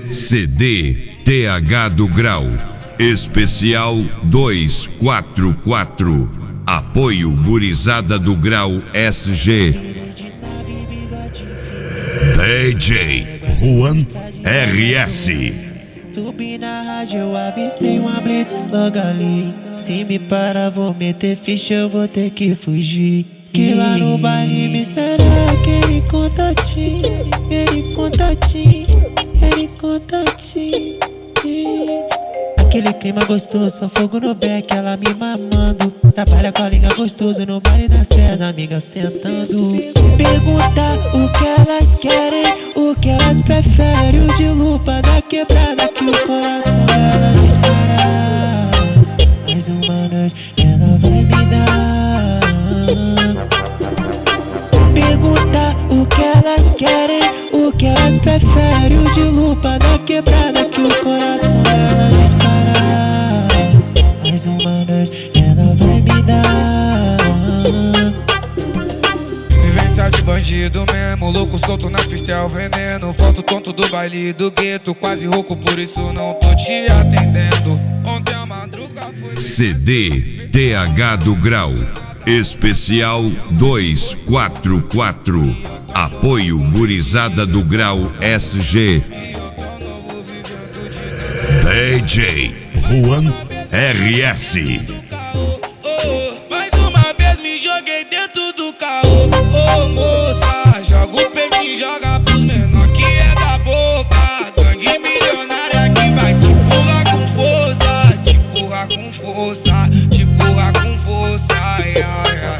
CD TH do Grau Especial 244. Apoio Gurizada do Grau SG. DJ Juan RS. Subi na rádio, eu avistei uma blitz logo ali. Se me parar, vou meter ficha, eu vou ter que fugir. Que lá no baile me espera aquele contatinho, aquele clima gostoso, só fogo no beck, ela me mamando. Trabalha com a língua gostoso no baile da César, amigas sentando. Pergunta o que elas querem, o que elas preferem. O de lupa da quebrada que o coração dela dispara. Mais uma noite ela vai me dar. Pergunta o que elas querem, o que elas preferem. O de lupa da quebrada que o coração dela dispara. Mais uma noite ela vai me dar. Vivência de bandido mesmo, louco solto na pista é o veneno. Volto tonto do baile do gueto, quase rouco, por isso não tô te atendendo. Ontem a madruga foi CD TH do Grau Especial 244. Apoio Gurizada do Grau SG. DJ Juan RS. Mais uma vez me joguei dentro do carro. Ô moça, joga o peitinho, joga pros menor que é da boca. Gangue milionária que vai te empurrar com força, te empurrar com força, te empurrar com força. Ai, ai, ai.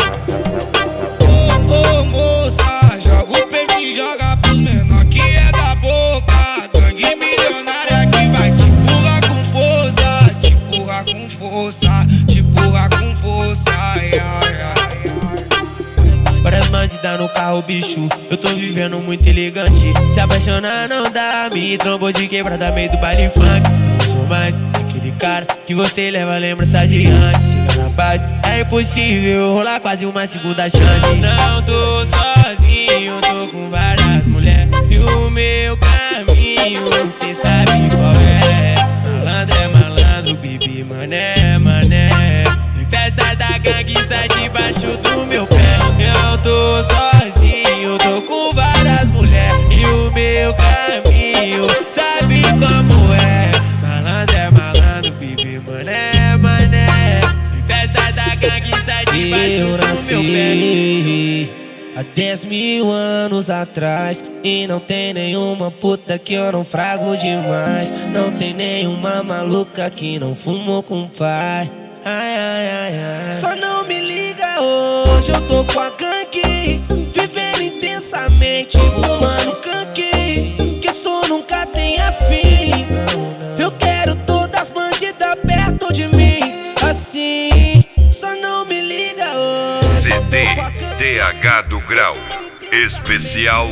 Ô moça, joga o peitinho, joga pros menor que é da boca. Gangue milionária que vai te empurrar com força, te empurrar com força, te empurrar com força. Ai, ai, ai. Várias bandidas no carro, bicho, eu tô vivendo muito elegante. Se apaixonar não dá, me trombou de quebrada meio do baile funk. Eu não sou mais aquele cara que você leva lembrança de antes. Siga na paz, é impossível rolar quase uma segunda chance. Não tô sozinho, tô com várias mulheres. E o meu caminho, cê sabe qual é. Malandro é malandro, bibi, mané, mané. Em festa da gangue, sai debaixo do meu pé. Eu tô sozinho, tô com várias mulheres. E o meu caminho, sabe como é. Malandro é malandro, bibi, mané, mané. Em festa da gangue, sai debaixo do meu pé. Há 10 mil anos atrás, e não tem nenhuma puta que eu não frago demais. Não tem nenhuma maluca que não fumou com o pai. Ai, ai, ai, ai. Só não me liga hoje, eu tô com a gangue, vivendo intensamente, fumando canque, que isso nunca tenha fim. Eu quero todas as bandidas perto de mim, assim. Só não me liga hoje. CD TH do Grau Especial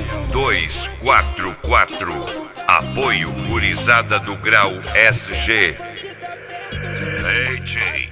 244. Apoio Gurizada do Grau SG. DJ